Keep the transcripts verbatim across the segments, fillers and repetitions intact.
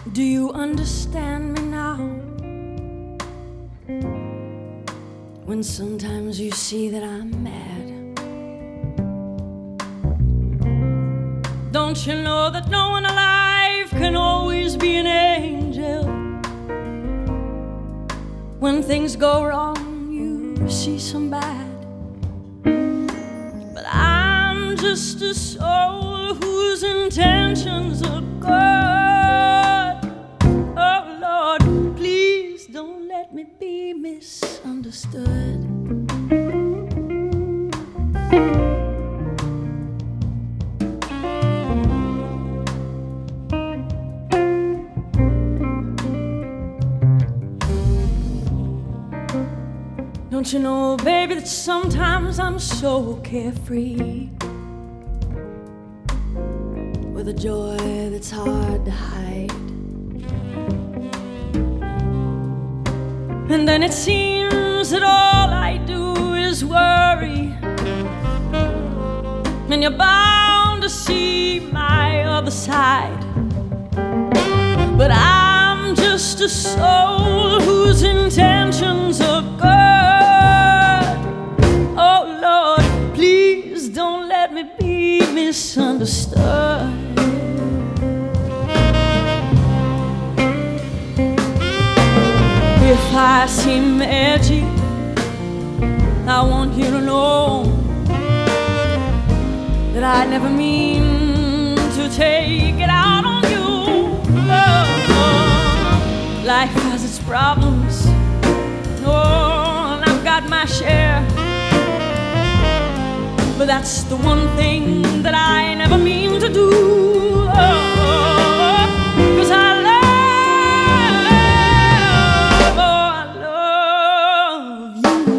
Do you understand me now? When sometimes you see that I'm mad, don't you know that no one alive can always be an angel? When things go wrong, you see some bad. But I'm just a soul whose intentions are good. Oh Lord, please don't let me be misunderstood. Don't you know, baby, that sometimes I'm so carefree, with a joy that's hard to hide. And then it seems that all I do is worry, and you're bound to see my other side. But I'm just a soul whose intentions are good. Oh Lord, please don't let me be misunderstood. If I seem edgy, I want you to know that I never mean to take it out on you. Oh, life has its problems, oh, and I've got my share. But that's the one thing that I never mean to do. Oh, 'cause I love, oh, I love you.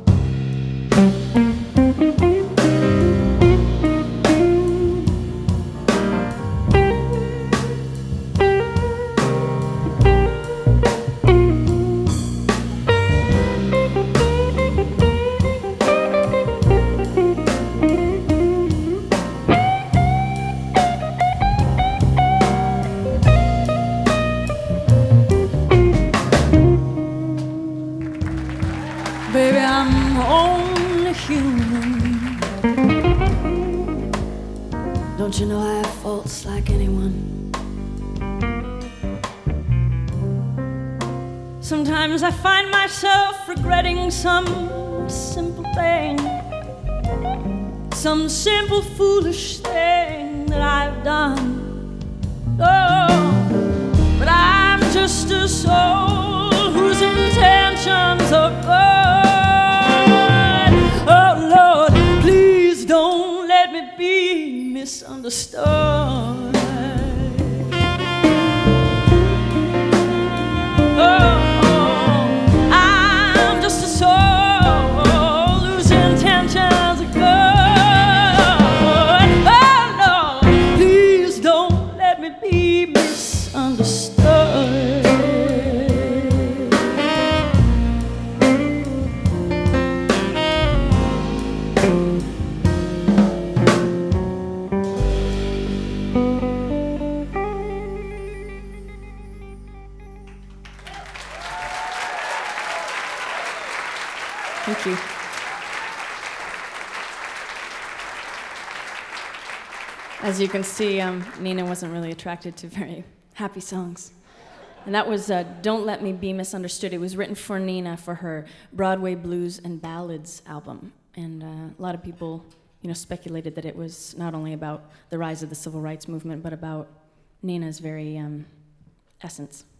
Baby, I'm only human. Don't you know I have faults like anyone? Sometimes I find myself regretting some simple thing, some simple foolish thing that I've done. Oh, but I'm just a soul whose intentions are good. Misunderstood. Oh, I'm just a soul whose intentions are good. Oh Lord, please don't let me be misunderstood. Thank you. As you can see, um, Nina wasn't really attracted to very happy songs. And that was uh, Don't Let Me Be Misunderstood. It was written for Nina for her Broadway Blues and Ballads album. And uh, a lot of people, you know, speculated that it was not only about the rise of the civil rights movement, but about Nina's very um, essence.